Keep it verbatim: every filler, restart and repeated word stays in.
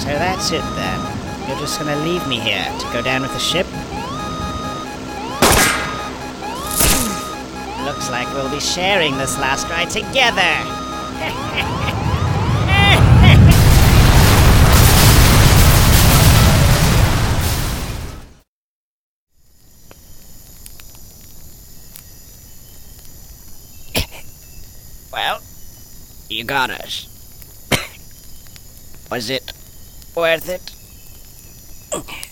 So that's it then. You're just gonna leave me here to go down with the ship? Looks like we'll be sharing this last ride together! Well, you got us. Was it worth it?